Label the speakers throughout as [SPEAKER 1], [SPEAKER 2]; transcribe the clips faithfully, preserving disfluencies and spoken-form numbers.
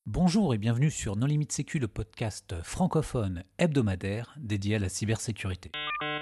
[SPEAKER 1] Bonjour et bienvenue sur No Limit Sécu, le podcast francophone hebdomadaire dédié à la cybersécurité.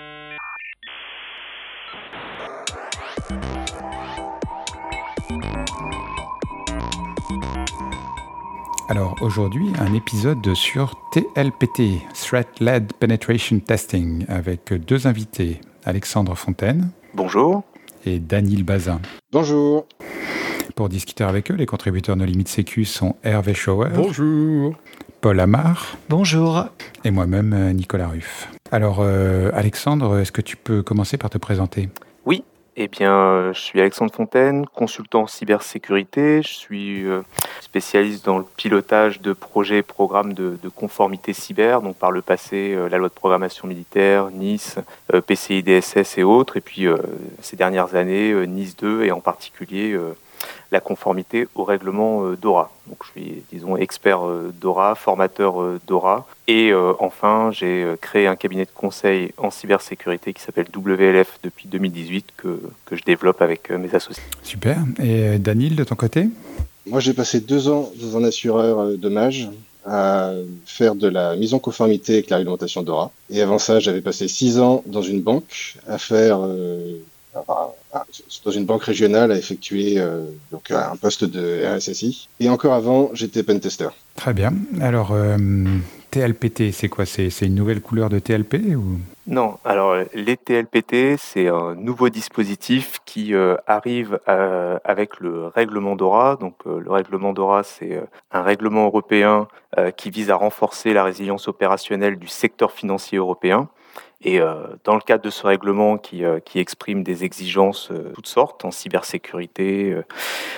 [SPEAKER 2] Alors aujourd'hui, un épisode sur T L P T, Threat-Led Penetration Testing, avec deux invités, Alexandre Fontaine.
[SPEAKER 3] Bonjour.
[SPEAKER 2] Et Daniel Bazin.
[SPEAKER 4] Bonjour.
[SPEAKER 2] Pour discuter avec eux, les contributeurs No Limit Sécu sont Hervé Schauer.
[SPEAKER 5] Bonjour.
[SPEAKER 2] Paul Amar.
[SPEAKER 6] Bonjour.
[SPEAKER 2] Et moi-même, Nicolas Ruff. Alors, euh, Alexandre, est-ce que tu peux commencer par te présenter ?
[SPEAKER 3] Oui, eh bien, je suis Alexandre Fontaine, consultant en cybersécurité. Je suis euh, spécialiste dans le pilotage de projets et programmes de, de conformité cyber. Donc, par le passé, euh, la loi de programmation militaire, Nice, euh, P C I D S S et autres. Et puis, euh, ces dernières années, euh, Nice deux et en particulier euh, la conformité au règlement euh, DORA. Donc, je suis, disons, expert euh, DORA, formateur euh, DORA. Et euh, enfin, j'ai créé un cabinet de conseil en cybersécurité qui s'appelle W L F depuis deux mille dix-huit que, que je développe avec euh, mes associés.
[SPEAKER 2] Super. Et Daniel, de ton côté ?
[SPEAKER 4] Moi, j'ai passé deux ans dans un assureur euh, dommages à faire de la mise en conformité avec la réglementation DORA. Et avant ça, j'avais passé six ans dans une banque à faire... Euh, enfin, dans une banque régionale à effectuer euh, donc un poste de R S S I. Et encore avant, j'étais pentester.
[SPEAKER 2] Très bien. Alors, euh, T L P T, c'est quoi ? c'est, c'est une nouvelle couleur de T L P ou...
[SPEAKER 3] Non, alors les T L P T, c'est un nouveau dispositif qui euh, arrive euh, avec le règlement DORA. Donc euh, le règlement DORA, c'est euh, un règlement européen euh, qui vise à renforcer la résilience opérationnelle du secteur financier européen. Et euh, dans le cadre de ce règlement qui, euh, qui exprime des exigences euh, toutes sortes, en cybersécurité, euh,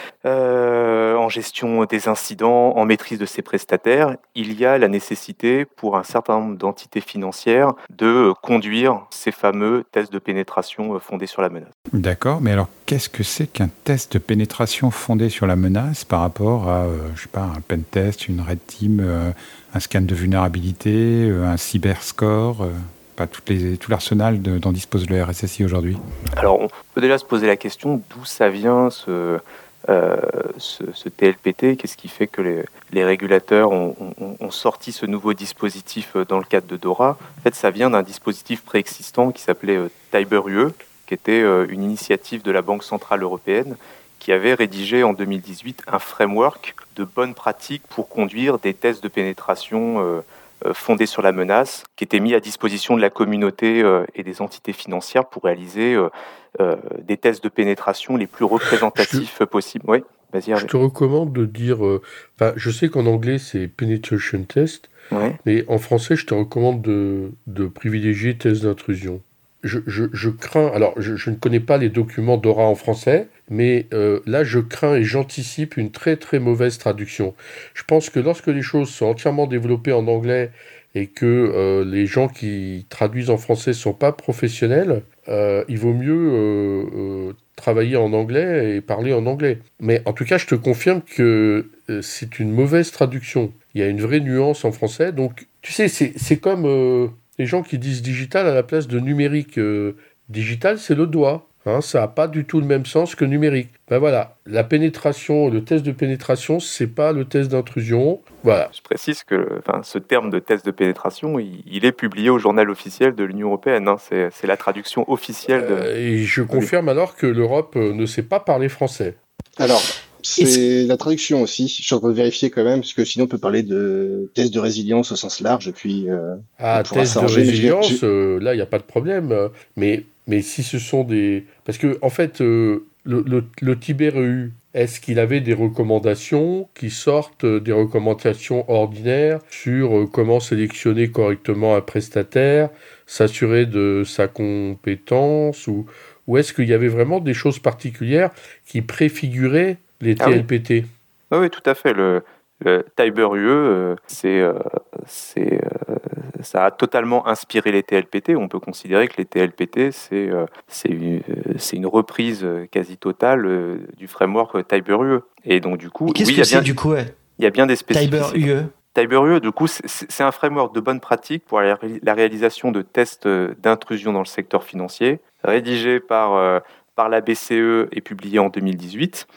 [SPEAKER 3] euh, en gestion des incidents, en maîtrise de ses prestataires, il y a la nécessité pour un certain nombre d'entités financières de euh, conduire ces fameux tests de pénétration euh, fondés sur la menace.
[SPEAKER 2] D'accord, mais alors qu'est-ce que c'est qu'un test de pénétration fondé sur la menace par rapport à, euh, je sais pas, un pen test, une red team, euh, un scan de vulnérabilité, euh, un cyberscore euh... Toutes les, tout l'arsenal de, dont dispose le R S S I aujourd'hui.
[SPEAKER 3] Alors, on peut déjà se poser la question d'où ça vient ce, euh, ce, ce T L P T. Qu'est-ce qui fait que les, les régulateurs ont, ont, ont sorti ce nouveau dispositif dans le cadre de DORA ? En fait, ça vient d'un dispositif préexistant qui s'appelait euh, TyberUE, qui était euh, une initiative de la Banque centrale européenne qui avait rédigé en deux mille dix-huit un framework de bonnes pratiques pour conduire des tests de pénétration euh, fondé sur la menace, qui était mis à disposition de la communauté euh, et des entités financières pour réaliser euh, euh, des tests de pénétration les plus représentatifs te... possibles. Oui, vas-y.
[SPEAKER 5] Je te recommande de dire... Euh, je sais qu'en anglais, c'est penetration test,
[SPEAKER 3] ouais.
[SPEAKER 5] Mais en français, je te recommande de, de privilégier test d'intrusion. Je, je, je crains... Alors, je, je ne connais pas les documents DORA en français, mais euh, là, je crains et j'anticipe une très très mauvaise traduction. Je pense que lorsque les choses sont entièrement développées en anglais et que euh, les gens qui traduisent en français ne sont pas professionnels, euh, il vaut mieux euh, euh, travailler en anglais et parler en anglais. Mais en tout cas, je te confirme que euh, c'est une mauvaise traduction. Il y a une vraie nuance en français. Donc, tu sais, c'est, c'est comme euh, les gens qui disent digital à la place de numérique. Euh, digital, c'est le doigt. Hein, ça n'a pas du tout le même sens que numérique. Ben voilà, la pénétration, le test de pénétration, c'est pas le test d'intrusion. Voilà.
[SPEAKER 3] Je précise que enfin, ce terme de test de pénétration, il, il est publié au journal officiel de l'Union européenne. Hein, c'est, c'est la traduction officielle de...
[SPEAKER 5] Euh, et je confirme alors que l'Europe ne sait pas parler français.
[SPEAKER 4] Alors, c'est la traduction aussi. Je suis en train de vérifier quand même, parce que sinon on peut parler de test de résilience au sens large. Et puis, euh,
[SPEAKER 5] ah, test de résilience, euh, là, il n'y a pas de problème. Mais... Mais si ce sont des... Parce que, en fait, euh, le, le, le TyberEU, est-ce qu'il avait des recommandations qui sortent des recommandations ordinaires sur euh, comment sélectionner correctement un prestataire, s'assurer de sa compétence, ou, ou est-ce qu'il y avait vraiment des choses particulières qui préfiguraient les T L P T ?
[SPEAKER 3] Ah oui. oui, tout à fait. Le, le TyberUE, euh, c'est... Euh, c'est euh... ça a totalement inspiré les T L P T. On peut considérer que les T L P T, c'est, euh, c'est, une, c'est une reprise quasi totale euh, du framework TyberUE. Et donc, du coup,
[SPEAKER 6] Et qu'est-ce
[SPEAKER 3] oui,
[SPEAKER 6] que
[SPEAKER 3] y a
[SPEAKER 6] c'est
[SPEAKER 3] bien,
[SPEAKER 6] du coup ouais.
[SPEAKER 3] Il y a bien des spécificités.
[SPEAKER 6] TyberUE.
[SPEAKER 3] TyberUE, du coup, c'est, c'est un framework de bonne pratique pour la, la réalisation de tests d'intrusion dans le secteur financier, rédigé par, euh, par la B C E et publié en deux mille dix-huit.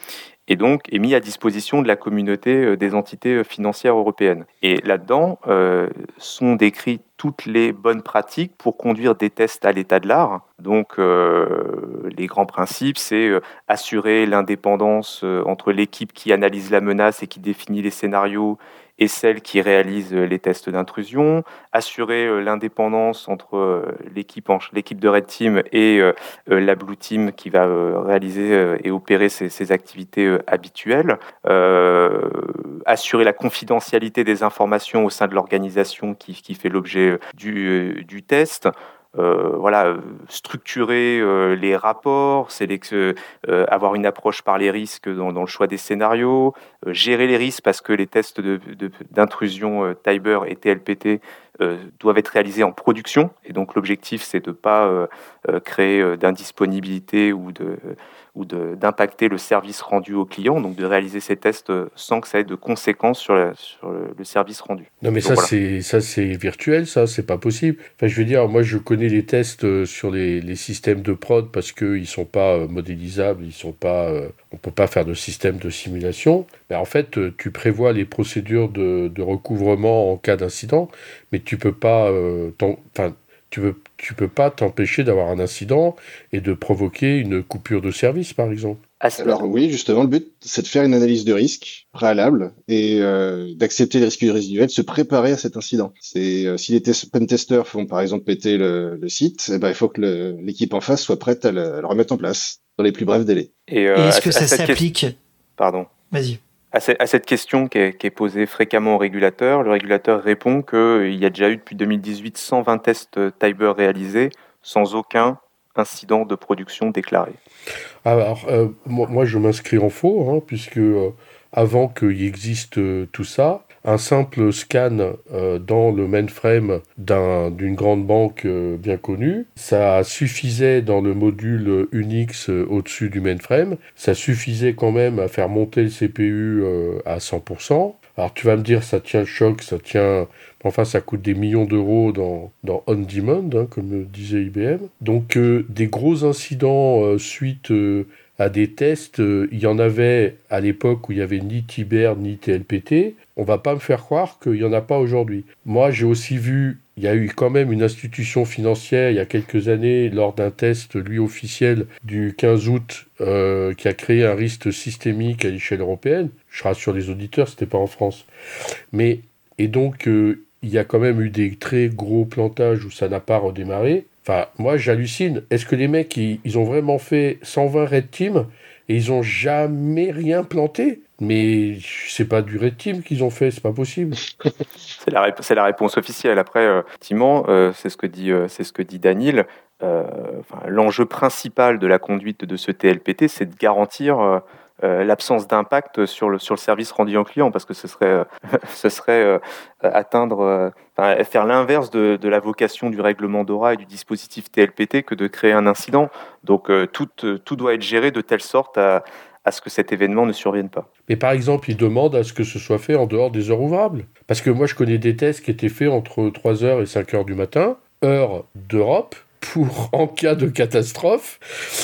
[SPEAKER 3] et donc est mis à disposition de la communauté des entités financières européennes. Et là-dedans euh, sont décrites toutes les bonnes pratiques pour conduire des tests à l'état de l'art. Donc euh, les grands principes, c'est euh, assurer l'indépendance euh, entre l'équipe qui analyse la menace et qui définit les scénarios et celle qui réalise les tests d'intrusion, assurer l'indépendance entre l'équipe, en, l'équipe de Red Team et euh, la Blue Team qui va euh, réaliser euh, et opérer ces, ces activités euh, habituelles, euh, assurer la confidentialité des informations au sein de l'organisation qui, qui fait l'objet du, euh, du test, Euh, voilà, structurer euh, les rapports, sélectionner, euh, avoir une approche par les risques dans, dans le choix des scénarios, euh, gérer les risques parce que les tests de, de, d'intrusion euh, Tiber et T L P T euh, doivent être réalisés en production. Et donc l'objectif, c'est de ne pas euh, euh, créer euh, d'indisponibilité ou, de, ou de, d'impacter le service rendu au client, donc de réaliser ces tests sans que ça ait de conséquences sur, la, sur le, le service rendu.
[SPEAKER 5] Non mais
[SPEAKER 3] donc,
[SPEAKER 5] ça,
[SPEAKER 3] voilà.
[SPEAKER 5] c'est, ça c'est virtuel, ça, c'est pas possible. Enfin, je veux dire, moi je connais les tests sur les, les systèmes de prod parce qu'ils ne sont pas euh, modélisables, ils sont pas, euh, on ne peut pas faire de système de simulation. Mais en fait, tu prévois les procédures de, de recouvrement en cas d'incident, mais tu peux pas, euh, enfin, tu peux, tu peux pas t'empêcher d'avoir un incident et de provoquer une coupure de service, par exemple.
[SPEAKER 4] Alors oui, justement, le but, c'est de faire une analyse de risque préalable et euh, d'accepter les risques résiduels, de se préparer à cet incident. C'est euh, si les tes- pentesters font par exemple péter le, le site, eh ben, il faut que le, l'équipe en face soit prête à le, à le remettre en place dans les plus brefs délais.
[SPEAKER 3] Et, euh,
[SPEAKER 6] Et est-ce
[SPEAKER 3] à,
[SPEAKER 6] que
[SPEAKER 3] à
[SPEAKER 6] ça
[SPEAKER 3] cette
[SPEAKER 6] s'applique
[SPEAKER 3] question... Pardon.
[SPEAKER 6] Vas-y.
[SPEAKER 3] À, ce, à cette question qui est, qui est posée fréquemment au régulateur, le régulateur répond qu'il y a déjà eu depuis deux mille dix-huit cent vingt tests Tiber réalisés sans aucun incident de production déclaré.
[SPEAKER 5] Alors, euh, moi, moi, je m'inscris en faux, hein, puisque euh, avant qu'il existe euh, tout ça, un simple scan euh, dans le mainframe d'un, d'une grande banque euh, bien connue, ça suffisait dans le module Unix euh, au-dessus du mainframe, ça suffisait quand même à faire monter le C P U euh, à cent pour cent. Alors tu vas me dire, ça tient le choc, ça tient... Enfin, ça coûte des millions d'euros dans, dans On Demand, hein, comme disait I B M. Donc, euh, des gros incidents euh, suite euh, à des tests, euh, il y en avait à l'époque où il n'y avait ni Tiber ni T L P T. On ne va pas me faire croire qu'il n'y en a pas aujourd'hui. Moi, j'ai aussi vu, il y a eu quand même une institution financière il y a quelques années, lors d'un test, lui officiel, du quinze août, euh, qui a créé un risque systémique à l'échelle européenne. Je rassure les auditeurs, ce n'était pas en France. Mais, et donc... Euh, il y a quand même eu des très gros plantages où ça n'a pas redémarré. Enfin, moi, j'hallucine. Est-ce que les mecs, ils, ils ont vraiment fait cent vingt Red Team et ils ont jamais rien planté? Mais c'est pas du Red Team qu'ils ont fait, c'est pas possible.
[SPEAKER 3] c'est, la rép- c'est la réponse officielle. Après, euh, effectivement, euh, c'est ce que dit, euh, c'est ce que dit Daniel. Euh, enfin, l'enjeu principal de la conduite de ce T L P T, c'est de garantir euh, euh, l'absence d'impact sur le, sur le service rendu en client, parce que ce serait, euh, ce serait euh, atteindre, euh, enfin, faire l'inverse de, de la vocation du règlement DORA et du dispositif T L P T que de créer un incident. Donc euh, tout, euh, tout doit être géré de telle sorte à, à ce que cet événement ne survienne pas.
[SPEAKER 5] Mais par exemple, ils demandent à ce que ce soit fait en dehors des heures ouvrables. Parce que moi, je connais des tests qui étaient faits entre trois heures et cinq heures du matin, heure d'Europe, pour, en cas de catastrophe,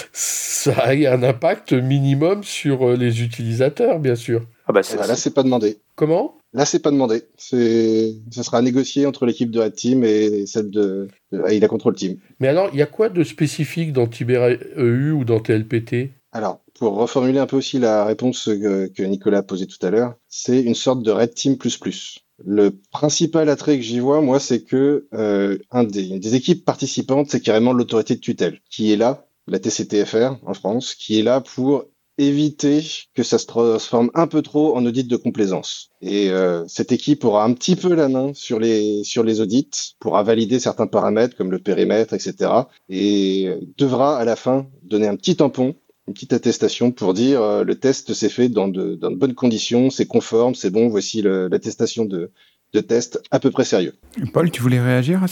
[SPEAKER 5] ça ait un impact minimum sur les utilisateurs, bien sûr.
[SPEAKER 3] Ah bah c'est,
[SPEAKER 4] Bah, là, c'est pas demandé.
[SPEAKER 5] Comment ?
[SPEAKER 4] Là, c'est pas demandé. C'est, ça sera négocié entre l'équipe de Red Team et celle de, de A I L A Control Team.
[SPEAKER 5] Mais alors, il y a quoi de spécifique dans Tiber E U ou dans T L P T ?
[SPEAKER 4] Alors, pour reformuler un peu aussi la réponse que, que Nicolas posait tout à l'heure, c'est une sorte de Red Team plus plus. Le principal attrait que j'y vois, moi, c'est que euh, un des, une des équipes participantes, c'est carrément l'autorité de tutelle, qui est là, la T C T F R en France, qui est là pour éviter que ça se transforme un peu trop en audit de complaisance. Et euh, cette équipe aura un petit peu la main sur les sur les audits, pourra valider certains paramètres comme le périmètre, et cetera. Et devra à la fin donner un petit tampon, une petite attestation pour dire euh, le test s'est fait dans de, dans de bonnes conditions, c'est conforme, c'est bon, voici le, l'attestation de, de test à peu près sérieux.
[SPEAKER 2] Paul, tu voulais réagir à ça ?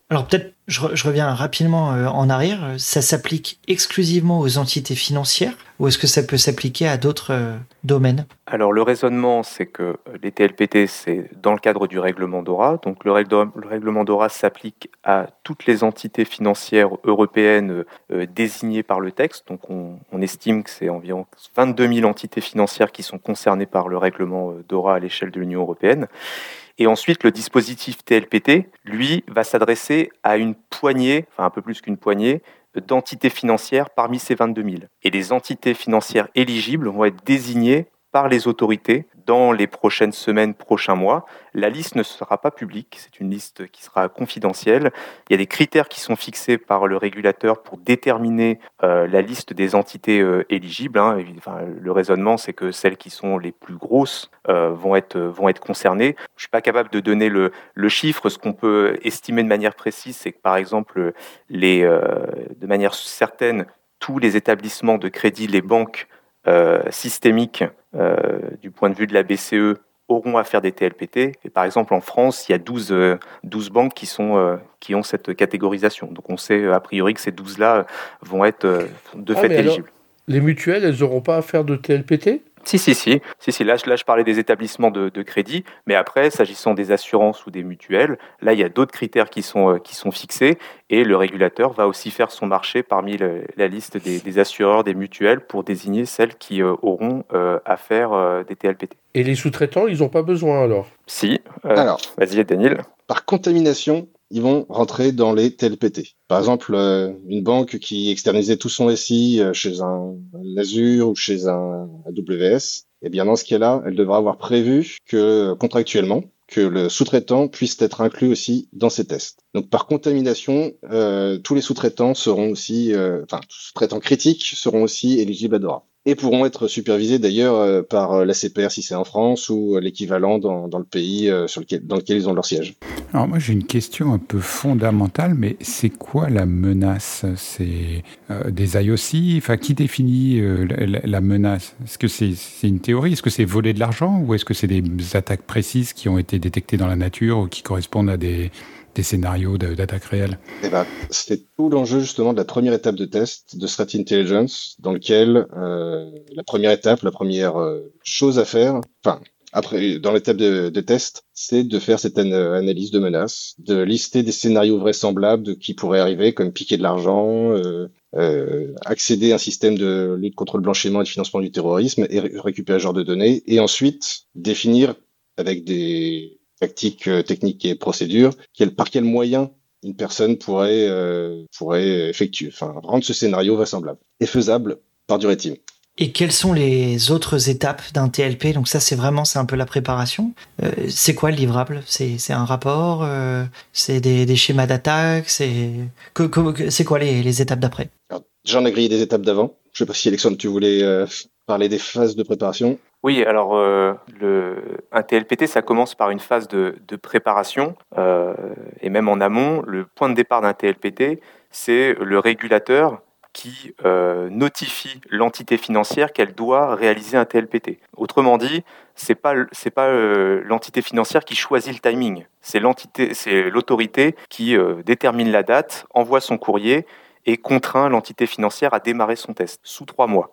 [SPEAKER 6] Alors peut-être, je, re- je reviens rapidement euh, en arrière, ça s'applique exclusivement aux entités financières ou est-ce que ça peut s'appliquer à d'autres euh, domaines?
[SPEAKER 3] Alors le raisonnement, c'est que les T L P T, c'est dans le cadre du règlement DORA. Donc le, règle- le règlement DORA s'applique à toutes les entités financières européennes euh, désignées par le texte. Donc on, on estime que c'est environ vingt-deux mille entités financières qui sont concernées par le règlement euh, DORA à l'échelle de l'Union européenne. Et ensuite, le dispositif T L P T, lui, va s'adresser à une poignée, enfin un peu plus qu'une poignée, d'entités financières parmi ces vingt-deux mille. Et les entités financières éligibles vont être désignées par les autorités dans les prochaines semaines, prochains mois. La liste ne sera pas publique, c'est une liste qui sera confidentielle. Il y a des critères qui sont fixés par le régulateur pour déterminer euh, la liste des entités euh, éligibles. Hein. Enfin, le raisonnement, c'est que celles qui sont les plus grosses euh, vont, être, vont être concernées. Je ne suis pas capable de donner le, le chiffre. Ce qu'on peut estimer de manière précise, c'est que par exemple, les, euh, de manière certaine, tous les établissements de crédit, les banques euh, systémiques euh, du point de vue de la B C E auront à faire des T L P T. Et par exemple, en France, il y a douze, euh, douze banques qui, sont, euh, qui ont cette catégorisation. Donc on sait a priori que ces douze-là vont être euh, de
[SPEAKER 5] Ah,
[SPEAKER 3] fait
[SPEAKER 5] mais alors,
[SPEAKER 3] éligibles.
[SPEAKER 5] les mutuelles, elles n'auront pas à faire de T L P T?
[SPEAKER 3] Si, si, si. si, si. Là, je- là, je parlais des établissements de, de crédit, mais après, s'agissant des assurances ou des mutuelles, là, il y a d'autres critères qui sont, euh, qui sont fixés et le régulateur va aussi faire son marché parmi le- la liste des, des assureurs, des mutuelles pour désigner celles qui euh, auront euh, à faire euh, des T L P T.
[SPEAKER 5] Et les sous-traitants, ils n'ont pas besoin alors?
[SPEAKER 3] Si. Euh,
[SPEAKER 4] Alors,
[SPEAKER 3] Vas-y, Daniel.
[SPEAKER 4] par contamination, ils vont rentrer dans les T L P T. Par exemple, euh, une banque qui externalisait tout son S I euh, chez un, un Azure ou chez un A W S, eh bien dans ce cas-là, elle devra avoir prévu que contractuellement que le sous-traitant puisse être inclus aussi dans ces tests. Donc par contamination, euh, tous les sous-traitants seront aussi, euh, enfin sous-traitants critiques seront aussi éligibles à DORA. Et pourront être supervisés d'ailleurs euh, par l'A C P R si c'est en France ou euh, l'équivalent dans, dans le pays euh, sur lequel, dans lequel ils ont leur siège.
[SPEAKER 2] Alors moi j'ai une question un peu fondamentale, mais c'est quoi la menace? C'est euh, des I O C? Enfin, qui définit euh, la, la menace? Est-ce que c'est c'est une théorie? Est-ce que c'est voler de l'argent? Ou est-ce que c'est des attaques précises qui ont été détectées dans la nature ou qui correspondent à des, des scénarios de- d'attaques réelles?
[SPEAKER 4] Eh ben, c'était tout l'enjeu justement de la première étape de test de Threat Intelligence, dans lequel euh, la première étape, la première euh, chose à faire, enfin après dans l'étape de, de test, c'est de faire cette an- analyse de menaces, de lister des scénarios vraisemblables de qui pourrait arriver, comme piquer de l'argent, euh, euh, accéder à un système de lutte contre le blanchiment et le financement du terrorisme et ré- récupérer ce genre de données, et ensuite définir avec des tactiques, euh, techniques et procédures quel, par quel moyen une personne pourrait euh, pourrait effectuer, enfin rendre ce scénario vraisemblable et faisable par du red team.
[SPEAKER 6] Et quelles sont les autres étapes d'un T L P? Donc ça, c'est vraiment, c'est un peu la préparation. Euh, c'est quoi le livrable? C'est c'est un rapport? euh, C'est des, des schémas d'attaque? C'est que- que- que- c'est quoi les, les étapes d'après?
[SPEAKER 4] Alors, j'en ai grillé des étapes d'avant. Je sais pas si Alexandre, tu voulais euh, parler des phases de préparation.
[SPEAKER 3] Oui, alors euh, le, un T L P T, ça commence par une phase de, de préparation euh, et même en amont, le point de départ d'un T L P T, c'est le régulateur qui euh, notifie l'entité financière qu'elle doit réaliser un T L P T. Autrement dit, c'est pas c'est pas euh, l'entité financière qui choisit le timing, c'est l'entité, c'est l'autorité qui euh, détermine la date, envoie son courrier et contraint l'entité financière à démarrer son test sous trois mois.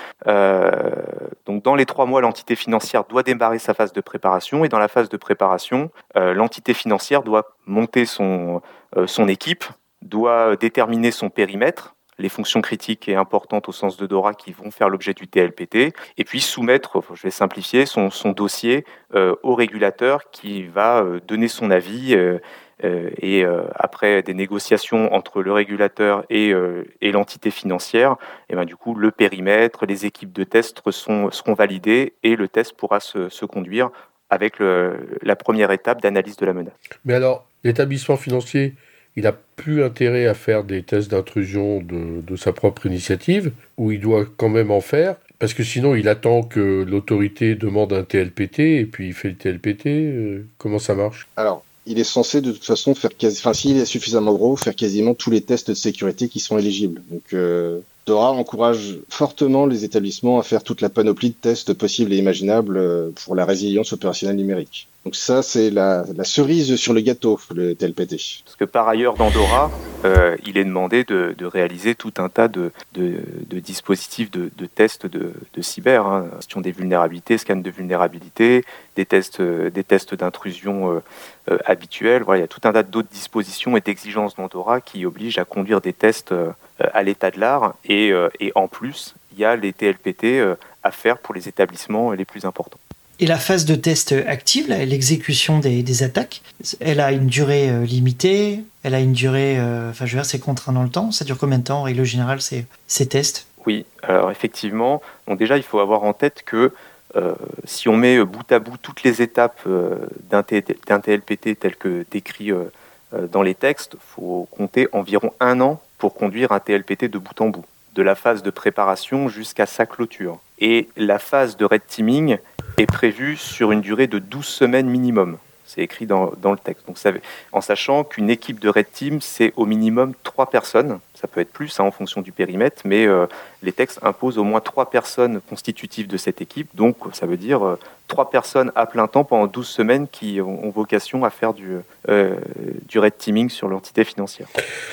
[SPEAKER 3] Euh, donc dans les trois mois, l'entité financière doit démarrer sa phase de préparation et dans la phase de préparation, euh, l'entité financière doit monter son, euh, son équipe, doit déterminer son périmètre, les fonctions critiques et importantes au sens de DORA qui vont faire l'objet du T L P T, et puis soumettre, je vais simplifier, son, son dossier euh, au régulateur qui va euh, donner son avis euh, euh, et euh, après des négociations entre le régulateur et, euh, et l'entité financière, et ben, du coup le périmètre, les équipes de test sont, seront validées et le test pourra se, se conduire avec le, la première étape d'analyse de la menace.
[SPEAKER 5] Mais alors, l'établissement financier, il n'a plus intérêt à faire des tests d'intrusion de, de sa propre initiative, ou il doit quand même en faire, parce que sinon il attend que l'autorité demande un T L P T, et puis il fait le T L P T. Euh, comment ça marche?
[SPEAKER 4] Alors, il est censé de toute façon faire quasi, enfin s'il est suffisamment gros, faire quasiment tous les tests de sécurité qui sont éligibles. Donc euh, DORA encourage fortement les établissements à faire toute la panoplie de tests possibles et imaginables euh, pour la résilience opérationnelle numérique. Donc ça, c'est la, la cerise sur le gâteau, le T L P T.
[SPEAKER 3] Parce que par ailleurs, dans Dora, euh, il est demandé de, de réaliser tout un tas de, de, de dispositifs de, de tests de, de cyber, hein, gestion des vulnérabilités, scan de vulnérabilité, des tests, euh, des tests d'intrusion euh, euh, habituels. Voilà, il y a tout un tas d'autres dispositions et d'exigences dans Dora qui obligent à conduire des tests euh, à l'état de l'art. Et, euh, et en plus, il y a les T L P T euh, à faire pour les établissements les plus importants.
[SPEAKER 6] Et la phase de test active, là, l'exécution des, des attaques, elle a une durée euh, limitée, elle a une durée, euh, enfin je veux dire, c'est contraint dans le temps. Ça dure combien de temps en règle générale ces, ces tests ?
[SPEAKER 3] Oui, alors effectivement, donc déjà il faut avoir en tête que euh, si on met bout à bout toutes les étapes euh, d'un, T- d'un T L P T tel que décrit euh, dans les textes, il faut compter environ un an pour conduire un T L P T de bout en bout, de la phase de préparation jusqu'à sa clôture. Et la phase de red teaming est prévue sur une durée de douze semaines minimum. C'est écrit dans, dans le texte. Donc, ça, en sachant qu'une équipe de red team, c'est au minimum trois personnes. Ça peut être plus hein, en fonction du périmètre, mais euh, les textes imposent au moins trois personnes constitutives de cette équipe. Donc, ça veut dire euh, trois personnes à plein temps pendant douze semaines qui ont, ont vocation à faire du, euh, du red teaming sur l'entité financière.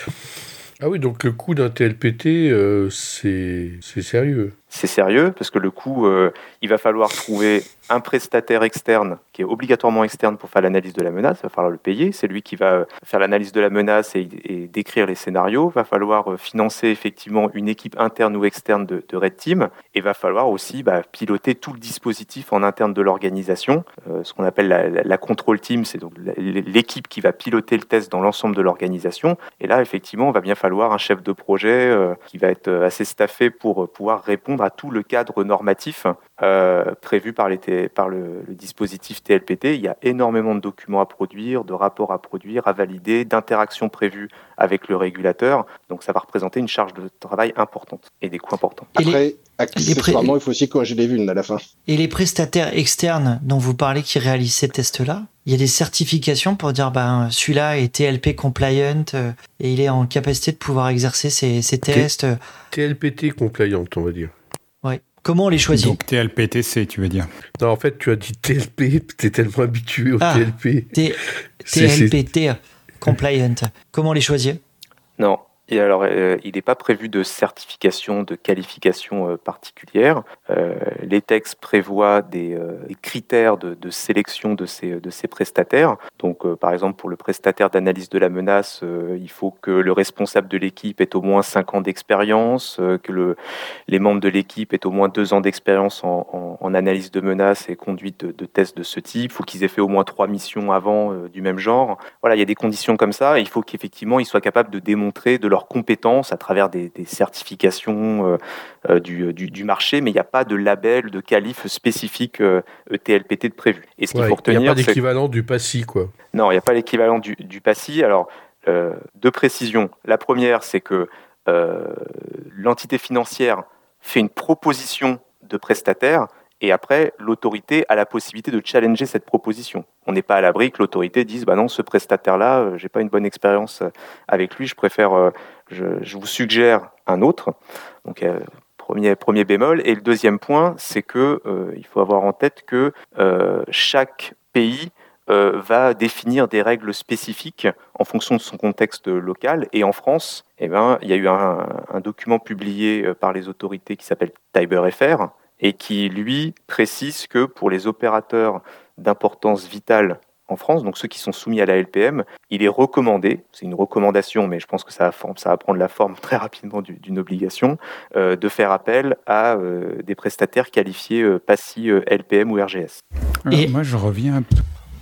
[SPEAKER 5] Ah oui, donc le coût d'un T L P T, euh, c'est, c'est sérieux.
[SPEAKER 3] C'est sérieux parce que le coût, euh, il va falloir trouver un prestataire externe qui est obligatoirement externe pour faire l'analyse de la menace. Il va falloir le payer. C'est lui qui va faire l'analyse de la menace et, et décrire les scénarios. Il va falloir financer effectivement une équipe interne ou externe de, de Red Team. Et il va falloir aussi bah, piloter tout le dispositif en interne de l'organisation. Euh, ce qu'on appelle la, la, la control team, c'est donc l'équipe qui va piloter le test dans l'ensemble de l'organisation. Et là, effectivement, il va bien falloir un chef de projet euh, qui va être assez staffé pour pouvoir répondre à tout le cadre normatif euh, prévu par, les t- par le, le dispositif T L P T. Il y a énormément de documents à produire, de rapports à produire, à valider, d'interactions prévues avec le régulateur. Donc ça va représenter une charge de travail importante et des coûts importants.
[SPEAKER 6] Et
[SPEAKER 4] Après,
[SPEAKER 6] les-
[SPEAKER 4] accessoirement,
[SPEAKER 6] pré-
[SPEAKER 4] il faut aussi corriger les vulnes à la fin.
[SPEAKER 6] Et les prestataires externes dont vous parlez qui réalisent ces tests-là, il y a des certifications pour dire ben celui-là est T L P compliant euh, et il est en capacité de pouvoir exercer ces, ces tests. euh,
[SPEAKER 5] T L P T compliant, on va dire.
[SPEAKER 6] Ouais. Comment on les choisit ?
[SPEAKER 2] Donc T L P T C, tu veux dire.
[SPEAKER 5] Non, en fait, tu as dit T L P, t'es tellement habitué au
[SPEAKER 6] Ah.
[SPEAKER 5] T L P.
[SPEAKER 6] T-
[SPEAKER 5] C'est- c'est-
[SPEAKER 6] TLPT compliant. Comment les choisir ?
[SPEAKER 3] Non. Et alors, euh, il n'est pas prévu de certification, de qualification euh, particulière. Euh, les textes prévoient des, euh, des critères de, de sélection de ces, de ces prestataires. Donc, euh, par exemple, pour le prestataire d'analyse de la menace, euh, il faut que le responsable de l'équipe ait au moins cinq ans d'expérience, euh, que le, les membres de l'équipe aient au moins deux ans d'expérience en, en, en analyse de menace et conduite de, de tests de ce type. Il faut qu'ils aient fait au moins trois missions avant euh, du même genre. Voilà, il y a des conditions comme ça. Et il faut qu'effectivement, ils soient capables de démontrer de leurs compétences à travers des, des certifications euh, euh, du, du, du marché, mais il n'y a pas de label, de qualif spécifique euh, T L P T de prévu. Et ce qu'il
[SPEAKER 5] Ouais,
[SPEAKER 3] faut
[SPEAKER 5] il n'y
[SPEAKER 3] retenir,
[SPEAKER 5] a pas
[SPEAKER 3] c'est...
[SPEAKER 5] d'équivalent du P A S I, quoi.
[SPEAKER 3] Non, il n'y a pas l'équivalent du, du P A S I. Alors, euh, deux précisions. La première, c'est que euh, l'entité financière fait une proposition de prestataire et après, l'autorité a la possibilité de challenger cette proposition. On n'est pas à l'abri que l'autorité dise bah « non, ce prestataire-là, euh, j'ai pas une bonne expérience avec lui, je préfère, euh, je, je vous suggère un autre ». Donc, euh, premier, premier bémol. Et le deuxième point, c'est que euh, il faut avoir en tête que euh, chaque pays euh, va définir des règles spécifiques en fonction de son contexte local. Et en France, eh ben, il y a eu un, un document publié par les autorités qui s'appelle CyberFR, et qui, lui, précise que pour les opérateurs d'importance vitale en France, donc ceux qui sont soumis à la L P M, il est recommandé, c'est une recommandation, mais je pense que ça va, ça va prendre la forme très rapidement d'une obligation, euh, de faire appel à euh, des prestataires qualifiés euh, P A S I, euh, L P M ou R G S.
[SPEAKER 2] Alors,
[SPEAKER 6] Et-
[SPEAKER 2] moi, je reviens un peu.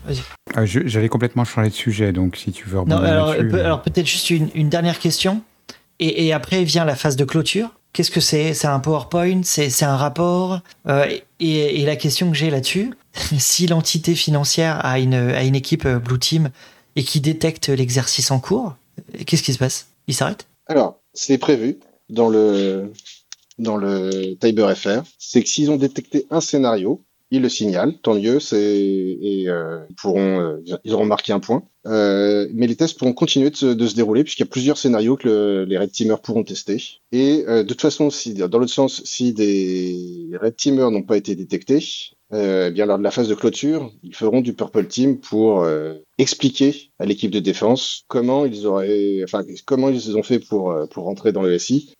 [SPEAKER 2] Ah, je- J'allais complètement changer de sujet, donc si tu veux
[SPEAKER 6] Non,
[SPEAKER 2] rebondir
[SPEAKER 6] alors,
[SPEAKER 2] là-dessus.
[SPEAKER 6] peut-
[SPEAKER 2] euh.
[SPEAKER 6] alors peut-être juste une, une dernière question. Et, et après vient la phase de clôture. Qu'est-ce que c'est ? C'est un PowerPoint ? C'est c'est un rapport ? Euh, et, et la question que j'ai là-dessus, si l'entité financière a une, a une équipe euh, Blue Team et qui détecte l'exercice en cours, qu'est-ce qui se passe ? Il s'arrête ?
[SPEAKER 4] Alors, c'est prévu dans le, dans le CyberFR. C'est que s'ils ont détecté un scénario, ils le signalent, tant mieux, c'est, et euh, ils pourront, euh, ils auront marqué un point. Euh, mais les tests pourront continuer de se, de se dérouler puisqu'il y a plusieurs scénarios que le- les Red Teamers pourront tester. Et euh, de toute façon, si, dans l'autre sens, si des Red Teamers n'ont pas été détectés, euh, eh bien lors de la phase de clôture, ils feront du Purple Team pour euh, expliquer à l'équipe de défense comment ils auraient, enfin comment ils ont fait pour pour rentrer dans le S I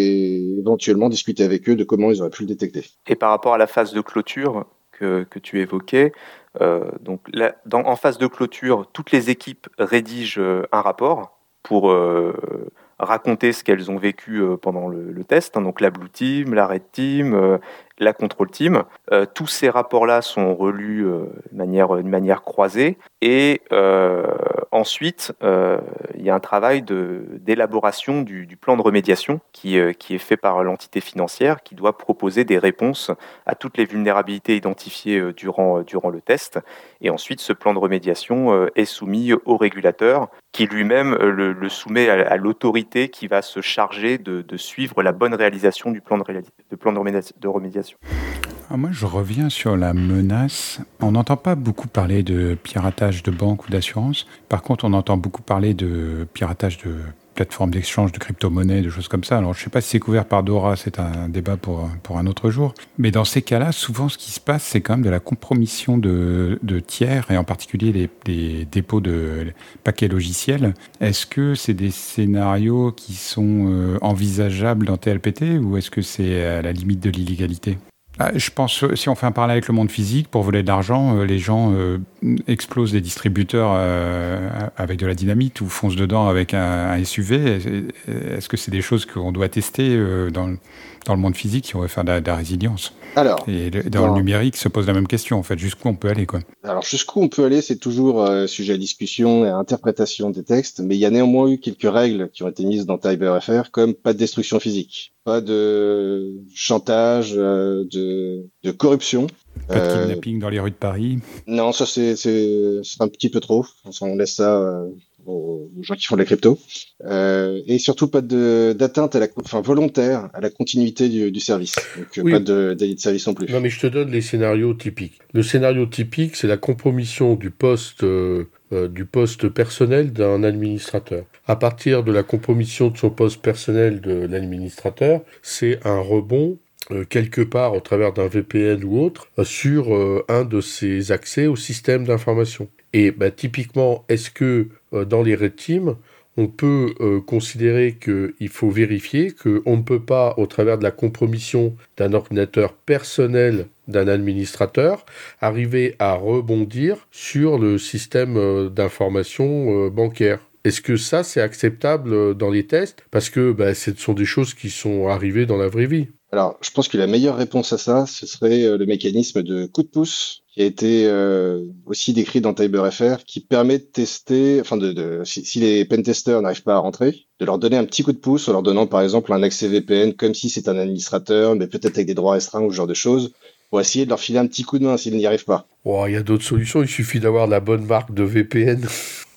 [SPEAKER 4] et éventuellement discuter avec eux de comment ils auraient pu le détecter.
[SPEAKER 3] Et par rapport à la phase de clôture que, que tu évoquais, euh, donc là, dans, en phase de clôture, toutes les équipes rédigent un rapport pour euh, raconter ce qu'elles ont vécu euh, pendant le, le test. Hein, donc la Blue Team, la Red Team, euh, la Control Team. Euh, tous ces rapports-là sont relus euh, de, manière, de manière croisée. Et euh, ensuite, euh, il y a un travail de, d'élaboration du, du plan de remédiation qui, euh, qui est fait par l'entité financière, qui doit proposer des réponses à toutes les vulnérabilités identifiées euh, durant, euh, durant le test. Et ensuite, ce plan de remédiation euh, est soumis au régulateur, qui lui-même euh, le, le soumet à, à l'autorité qui va se charger de, de suivre la bonne réalisation du plan de, réalis- de, plan de, remédiation, de remédiation.
[SPEAKER 2] Ah, moi, je reviens sur la menace. On n'entend pas beaucoup parler de piratage de banque ou d'assurance. Par contre, on entend beaucoup parler de piratage de plateformes d'échange de crypto-monnaies, de choses comme ça. Alors, je ne sais pas si c'est couvert par Dora, c'est un débat pour, pour un autre jour. Mais dans ces cas-là, souvent, ce qui se passe, c'est quand même de la compromission de, de tiers, et en particulier les, les dépôts de paquets logiciels. Est-ce que c'est des scénarios qui sont euh, envisageables dans T L P T, ou est-ce que c'est à la limite de l'illégalité ? Je pense, si on fait un parallèle avec le monde physique, pour voler de l'argent, les gens euh, explosent des distributeurs euh, avec de la dynamite ou foncent dedans avec un, un S U V. Est-ce que c'est des choses qu'on doit tester euh, dans, dans le monde physique si on veut faire de la, de la résilience ?
[SPEAKER 4] Alors,
[SPEAKER 2] et dans non. le numérique, se pose la même question, en fait. Jusqu'où on peut aller, quoi.
[SPEAKER 4] Alors, jusqu'où on peut aller, c'est toujours euh, sujet à discussion et à interprétation des textes, mais il y a néanmoins eu quelques règles qui ont été mises dans CyberFR, comme pas de destruction physique, pas de chantage, euh, de, de corruption.
[SPEAKER 2] Pas de kidnapping euh, dans les rues de Paris.
[SPEAKER 4] Non, ça, c'est, c'est, c'est un petit peu trop. Enfin, on laisse ça euh, aux gens qui font de la crypto. Euh, et surtout pas de, d'atteinte à la, enfin, volontaire à la continuité du, du service. Donc, oui. Pas de délit de service non plus.
[SPEAKER 5] Non, mais je te donne les scénarios typiques. Le scénario typique, c'est la compromission du poste, euh, euh, du poste personnel d'un administrateur. À partir de la compromission de son poste personnel de l'administrateur, c'est un rebond Euh, quelque part au travers d'un V P N ou autre euh, sur euh, un de ses accès au système d'information. Et bah, typiquement, est-ce que euh, dans les Red Team, on peut euh, considérer qu'il faut vérifier qu'on ne peut pas, au travers de la compromission d'un ordinateur personnel d'un administrateur, arriver à rebondir sur le système euh, d'information euh, bancaire ? Est-ce que ça, c'est acceptable dans les tests ? Parce que bah, ce sont des choses qui sont arrivées dans la vraie vie.
[SPEAKER 4] Alors, je pense que la meilleure réponse à ça, ce serait euh, le mécanisme de coup de pouce qui a été euh, aussi décrit dans CyberFR, qui permet de tester, enfin, de, de si, si les pentesters n'arrivent pas à rentrer, de leur donner un petit coup de pouce en leur donnant, par exemple, un accès V P N comme si c'est un administrateur, mais peut-être avec des droits restreints ou ce genre de choses, pour essayer de leur filer un petit coup de main s'ils n'y arrivent pas.
[SPEAKER 5] Oh, il y a d'autres solutions, il suffit d'avoir la bonne marque de V P N.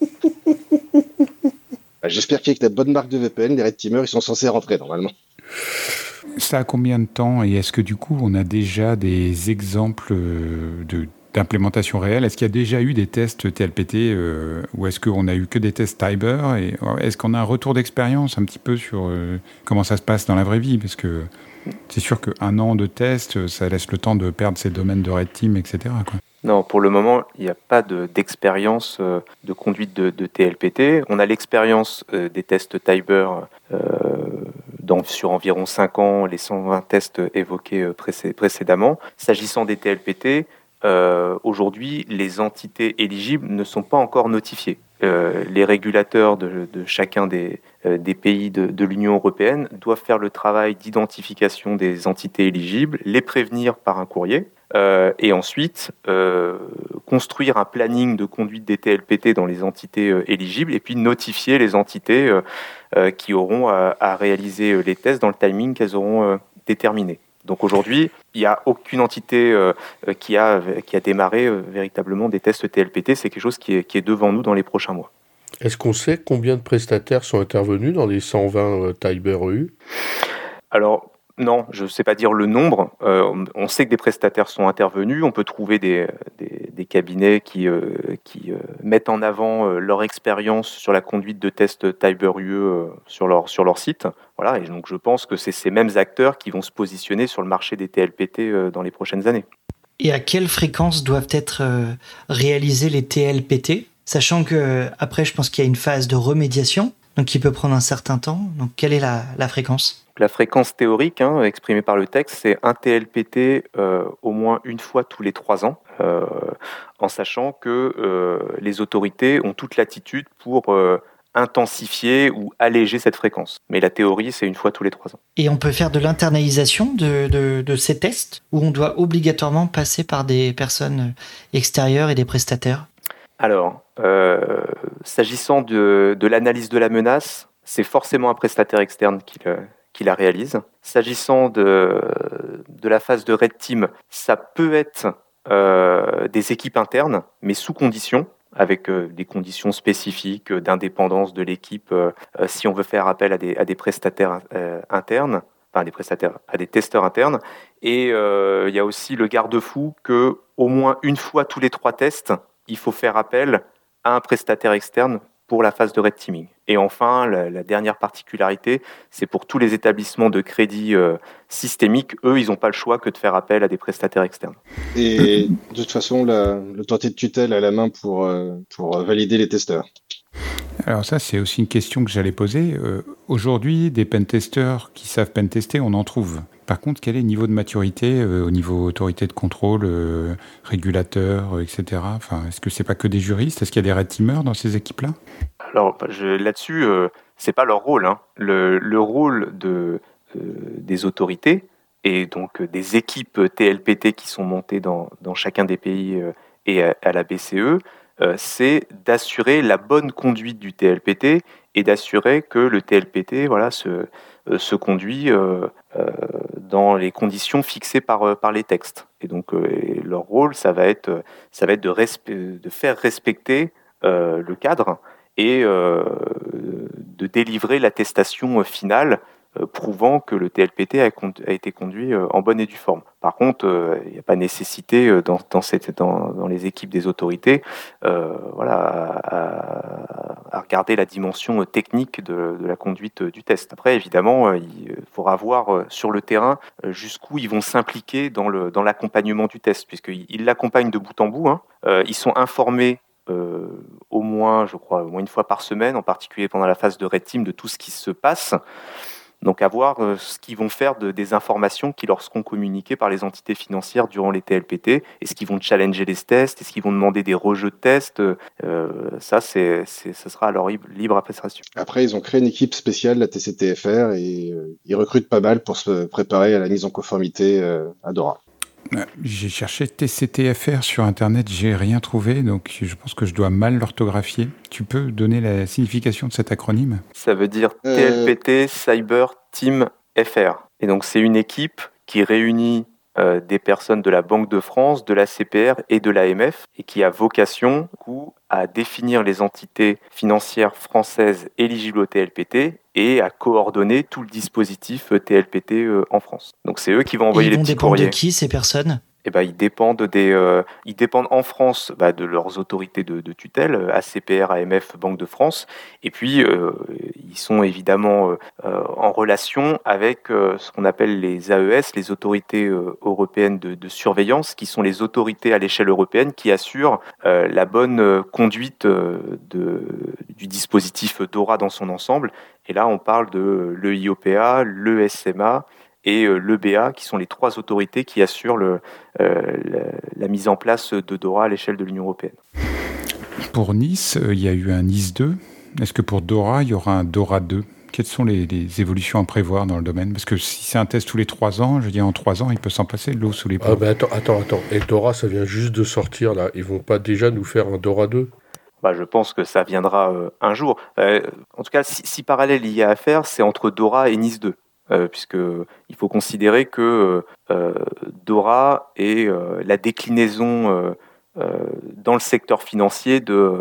[SPEAKER 4] Bah, j'espère qu'avec la bonne marque de V P N, les Red Teamers, ils sont censés rentrer, normalement.
[SPEAKER 2] Ça a combien de temps, et est-ce que du coup on a déjà des exemples de, d'implémentation réelle ? Est-ce qu'il y a déjà eu des tests T L P T euh, ou est-ce qu'on a eu que des tests Cyber ? Et est-ce qu'on a un retour d'expérience un petit peu sur euh, comment ça se passe dans la vraie vie ? Parce que c'est sûr qu'un an de test, ça laisse le temps de perdre ses domaines de Red Team, et cetera, quoi.
[SPEAKER 3] Non, pour le moment, il n'y a pas de, d'expérience euh, de conduite de, de T L P T. On a l'expérience euh, des tests Cyber euh, dans, sur environ cinq ans, les cent vingt tests évoqués euh, précé- précédemment. S'agissant des T L P T, euh, aujourd'hui, les entités éligibles ne sont pas encore notifiées. Euh, les régulateurs de, de chacun des, euh, des pays de, de l'Union européenne doivent faire le travail d'identification des entités éligibles, les prévenir par un courrier, euh, et ensuite euh, construire un planning de conduite des T L P T dans les entités euh, éligibles, et puis notifier les entités euh, euh, qui auront à, à réaliser les tests dans le timing qu'elles auront euh, déterminé. Donc aujourd'hui, il n'y a aucune entité euh, qui, a, qui a démarré euh, véritablement des tests T L P T. C'est quelque chose qui est, qui est devant nous dans les prochains mois.
[SPEAKER 5] Est-ce qu'on sait combien de prestataires sont intervenus dans les cent vingt euh, Cyber E U ?
[SPEAKER 3] Alors, non, je ne sais pas dire le nombre. Euh, on sait que des prestataires sont intervenus. On peut trouver des, des, des cabinets qui, euh, qui euh, mettent en avant euh, leur expérience sur la conduite de tests Cyber U E euh, sur, leur, sur leur site. Voilà, et donc je pense que c'est ces mêmes acteurs qui vont se positionner sur le marché des T L P T euh, dans les prochaines années.
[SPEAKER 6] Et à quelle fréquence doivent être euh, réalisés les T L P T, sachant que après, je pense qu'il y a une phase de remédiation, donc qui peut prendre un certain temps. Donc, quelle est la, la fréquence ?
[SPEAKER 3] La fréquence théorique, hein, exprimée par le texte, c'est un T L P T euh, au moins une fois tous les trois ans, euh, en sachant que euh, les autorités ont toute latitude pour euh, intensifier ou alléger cette fréquence. Mais la théorie, c'est une fois tous les trois ans.
[SPEAKER 6] Et on peut faire de l'internalisation de, de, de ces tests, où on doit obligatoirement passer par des personnes extérieures et des prestataires ?
[SPEAKER 3] Alors, euh, s'agissant de, de l'analyse de la menace, c'est forcément un prestataire externe qui le, qui la réalise. S'agissant de, de la phase de Red Team, ça peut être euh, des équipes internes, mais sous conditions, avec euh, des conditions spécifiques d'indépendance de l'équipe, euh, si on veut faire appel à des, à des prestataires euh, internes, enfin des prestataires, à des testeurs internes. Et euh, il y a aussi le garde-fou que au moins une fois tous les trois tests, il faut faire appel à un prestataire externe pour la phase de red teaming. Et enfin, la, la dernière particularité, c'est pour tous les établissements de crédit euh, systémiques, eux, ils n'ont pas le choix que de faire appel à des prestataires externes.
[SPEAKER 4] Et de toute façon, la, l'autorité de tutelle a la main pour, euh, pour valider les testeurs.
[SPEAKER 2] Alors ça, c'est aussi une question que j'allais poser. Euh, aujourd'hui, des pentesters qui savent pentester, on en trouve. Par contre, quel est le niveau de maturité euh, au niveau autorité de contrôle, euh, régulateur, euh, et cetera. Enfin, est-ce que c'est pas que des juristes ? Est-ce qu'il y a des red teamers dans ces équipes-là ?
[SPEAKER 3] Alors je, là-dessus, euh, c'est pas leur rôle. Hein. Le, le rôle de, euh, des autorités et donc euh, des équipes T L P T qui sont montées dans, dans chacun des pays euh, et à, à la B C E, euh, c'est d'assurer la bonne conduite du T L P T et d'assurer que le T L P T voilà, se, euh, se conduit euh, euh, dans les conditions fixées par, euh, par les textes. Et donc euh, et leur rôle, ça va être, ça va être de, respe- de faire respecter euh, le cadre et euh, de délivrer l'attestation finale euh, prouvant que le T L P T a, con- a été conduit euh, en bonne et due forme. Par contre, il euh, n'y a pas nécessité euh, dans, dans, cette, dans, dans les équipes des autorités euh, voilà, à, à regarder la dimension technique de, de la conduite du test. Après, évidemment, euh, il faudra voir euh, sur le terrain euh, jusqu'où ils vont s'impliquer dans, le, dans l'accompagnement du test, puisqu'ils ils l'accompagnent de bout en bout. Hein. Euh, ils sont informés Euh, au moins, je crois, au moins une fois par semaine, en particulier pendant la phase de Red Team, de tout ce qui se passe. Donc à voir euh, ce qu'ils vont faire de, des informations qui leur seront communiquées par les entités financières durant les T L P T. Est-ce qu'ils vont challenger les tests ? Est-ce qu'ils vont demander des rejeux de tests ? euh, Ça, c'est, c'est, ce sera à leur libre appréciation.
[SPEAKER 4] Après, ils ont créé une équipe spéciale, la T C T F R, et euh, ils recrutent pas mal pour se préparer à la mise en conformité euh, à DORA.
[SPEAKER 2] J'ai cherché T C T F R sur Internet, j'ai rien trouvé, donc je pense que je dois mal l'orthographier. Tu peux donner la signification de cet acronyme ?
[SPEAKER 3] Ça veut dire
[SPEAKER 4] Euh...
[SPEAKER 3] T L P T Cyber Team F R. Et donc c'est une équipe qui réunit euh, des personnes de la Banque de France, de la C P R et de l'A M F, et qui a vocation du coup, à définir les entités financières françaises éligibles au T L P T et à coordonner tout le dispositif T L P T euh, en France. Donc c'est eux qui vont envoyer
[SPEAKER 6] et ils
[SPEAKER 3] les
[SPEAKER 6] vont
[SPEAKER 3] petits
[SPEAKER 6] dépendre
[SPEAKER 3] courriers.
[SPEAKER 6] de qui, ces personnes ?
[SPEAKER 3] Eh ben, ils dépendent des, euh, ils dépendent en France bah, de leurs autorités de, de tutelle, A C P R, A M F, Banque de France, et puis euh, ils sont évidemment euh, en relation avec euh, ce qu'on appelle les A E S, les autorités euh, européennes de, de surveillance, qui sont les autorités à l'échelle européenne qui assurent euh, la bonne euh, conduite euh, de, du dispositif DORA dans son ensemble. Et là, on parle de l'E I O P A, l'E S M A et l'E B A, qui sont les trois autorités qui assurent le, euh, la, la mise en place de DORA à l'échelle de l'Union européenne.
[SPEAKER 2] Pour Nice, euh, il y a eu un Nice deux. Est-ce que pour DORA, il y aura un DORA deux ? Quelles sont les, les évolutions à prévoir dans le domaine ? Parce que si c'est un test tous les trois ans, je veux dire en trois ans, il peut s'en passer de l'eau sous les ponts.
[SPEAKER 5] Ah ben attends, attends, attends. Et DORA, ça vient juste de sortir là. Ils vont pas déjà nous faire un DORA deux ?
[SPEAKER 3] Bah, je pense que ça viendra euh, un jour. Euh, en tout cas, si, si parallèle il y a à faire, c'est entre DORA et Nice deux. Euh, puisqu'il faut considérer que euh, DORA est euh, la déclinaison euh, euh, dans le secteur financier de,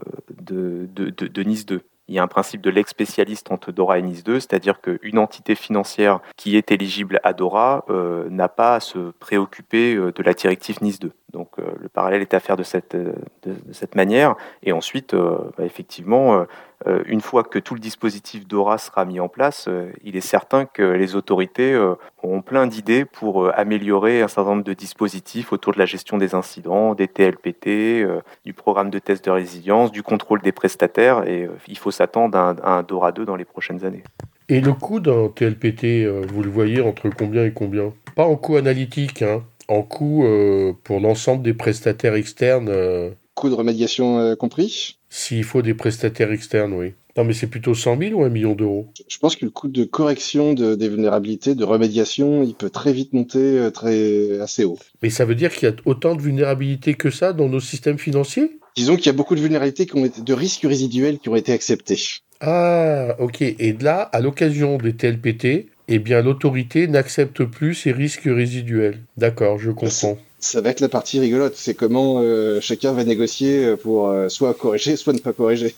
[SPEAKER 3] de, de, de, de Nice deux. Il y a un principe de l'ex spécialiste entre DORA et Nice deux, c'est-à-dire qu'une entité financière qui est éligible à DORA euh, n'a pas à se préoccuper de la directive Nice deux. Donc euh, le parallèle est à faire de cette, de, de cette manière. Et ensuite, euh, bah, effectivement, euh, une fois que tout le dispositif DORA sera mis en place, euh, il est certain que les autorités euh, auront plein d'idées pour euh, améliorer un certain nombre de dispositifs autour de la gestion des incidents, des T L P T, euh, du programme de test de résilience, du contrôle des prestataires. Et euh, il faut s'attendre à un, à un DORA deux dans les prochaines années.
[SPEAKER 5] Et le coût d'un T L P T, euh, vous le voyez entre combien et combien? Pas en coût analytique, hein, en coût euh, pour l'ensemble des prestataires externes. Euh,
[SPEAKER 4] Coût de remédiation euh, compris?
[SPEAKER 5] S'il faut des prestataires externes, oui. Non, mais c'est plutôt cent mille ou un million d'euros?
[SPEAKER 4] Je pense que le coût de correction de, des vulnérabilités, de remédiation, il peut très vite monter euh, très, assez haut.
[SPEAKER 5] Mais ça veut dire qu'il y a autant de vulnérabilités que ça dans nos systèmes financiers?
[SPEAKER 4] Disons qu'il y a beaucoup de vulnérabilités qui ont été, de risques résiduels qui ont été acceptés.
[SPEAKER 5] Ah, ok. Et là, à l'occasion des T L P T, eh bien, l'autorité n'accepte plus ces risques résiduels. D'accord, je comprends.
[SPEAKER 4] Ça va être la partie rigolote. C'est comment euh, chacun va négocier pour euh, soit corriger, soit ne pas corriger.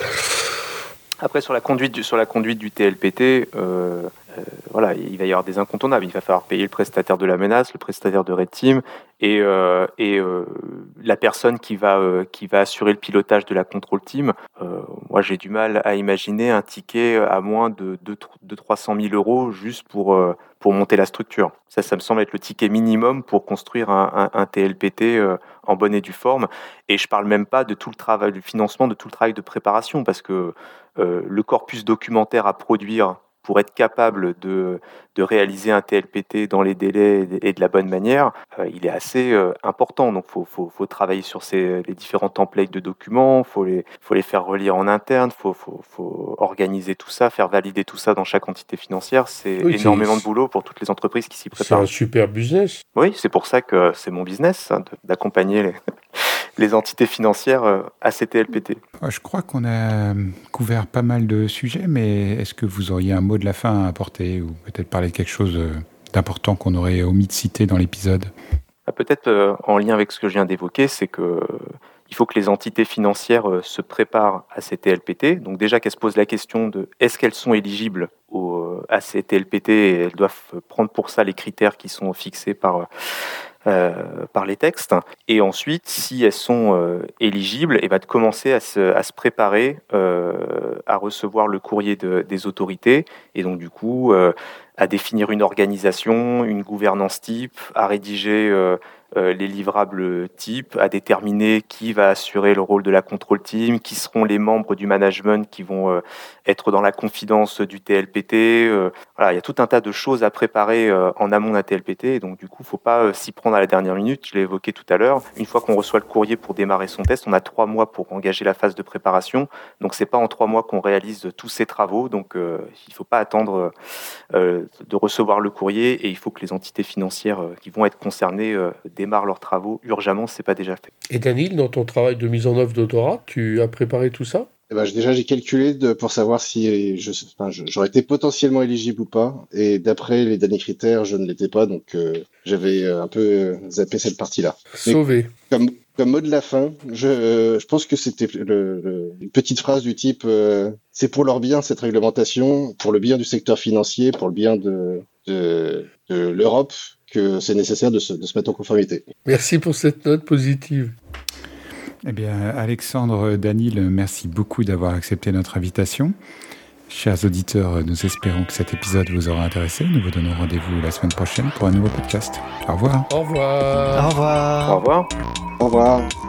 [SPEAKER 3] Après, sur la conduite du, sur la conduite du T L P T, euh, euh, voilà, il va y avoir des incontournables. Il va falloir payer le prestataire de la menace, le prestataire de Red Team et, euh, et euh, la personne qui va, euh, qui va assurer le pilotage de la control team. Euh, moi, j'ai du mal à imaginer un ticket à moins de deux cents à trois cent mille euros juste pour, euh, pour monter la structure. Ça, ça me semble être le ticket minimum pour construire un, un, un T L P T euh, en bonne et due forme. Et je parle même pas de tout le travail, du financement, de tout le travail de préparation, parce que euh, le corpus documentaire à produire pour être capable de, de réaliser un T L P T dans les délais et de la bonne manière, euh, il est assez euh, important. Donc, il faut, faut, faut travailler sur ces, les différents templates de documents, il faut les, faut les faire relire en interne, il faut, faut, faut organiser tout ça, faire valider tout ça dans chaque entité financière. C'est oui, énormément c'est... de boulot pour toutes les entreprises qui s'y préparent.
[SPEAKER 5] C'est un super business.
[SPEAKER 3] Oui, c'est pour ça que c'est mon business, hein, d'accompagner les... les entités financières à ces T L P T.
[SPEAKER 2] Je crois qu'on a couvert pas mal de sujets, mais est-ce que vous auriez un mot de la fin à apporter ou peut-être parler de quelque chose d'important qu'on aurait omis de citer dans l'épisode?
[SPEAKER 3] Peut-être en lien avec ce que je viens d'évoquer, c'est que il faut que les entités financières se préparent à ces T L P T. Donc déjà qu'elles se posent la question de est-ce qu'elles sont éligibles au, à ces T L P T et elles doivent prendre pour ça les critères qui sont fixés par Euh, par les textes, et ensuite, si elles sont euh, éligibles, et bah, de commencer à se, à se préparer euh, à recevoir le courrier de, des autorités, et donc du coup euh, à définir une organisation, une gouvernance type, à rédiger euh, euh, les livrables types, à déterminer qui va assurer le rôle de la control team, qui seront les membres du management qui vont euh, être dans la confidence du T L P T. Euh, voilà, il y a tout un tas de choses à préparer euh, en amont d'un T L P T, et donc du coup, il ne faut pas euh, s'y prendre à la dernière minute. Je l'ai évoqué tout à l'heure. Une fois qu'on reçoit le courrier pour démarrer son test, on a trois mois pour engager la phase de préparation. Donc, c'est pas en trois mois qu'on réalise tous ces travaux. Donc, euh, il ne faut pas attendre euh, de recevoir le courrier, et il faut que les entités financières euh, qui vont être concernées euh, démarrent leurs travaux urgemment, si ce n'est pas déjà fait.
[SPEAKER 5] Et Daniel, dans ton travail de mise en œuvre de DORA, tu as préparé tout ça?
[SPEAKER 4] Eh ben, déjà, j'ai calculé de, pour savoir si je, enfin, je, j'aurais été potentiellement éligible ou pas. Et d'après les derniers critères, je ne l'étais pas. Donc, euh, j'avais un peu zappé cette partie-là.
[SPEAKER 5] Sauvé.
[SPEAKER 4] Mais comme, comme mot de la fin, je, euh, je pense que c'était le, le, une petite phrase du type euh, c'est pour leur bien cette réglementation, pour le bien du secteur financier, pour le bien de, de, de l'Europe, que c'est nécessaire de se, de se mettre en conformité.
[SPEAKER 5] Merci pour cette note positive.
[SPEAKER 2] Eh bien, Alexandre, Daniel, merci beaucoup d'avoir accepté notre invitation. Chers auditeurs, nous espérons que cet épisode vous aura intéressé. Nous vous donnons rendez-vous la semaine prochaine pour un nouveau podcast. Au revoir.
[SPEAKER 5] Au revoir.
[SPEAKER 6] Au revoir.
[SPEAKER 3] Au revoir.
[SPEAKER 4] Au revoir.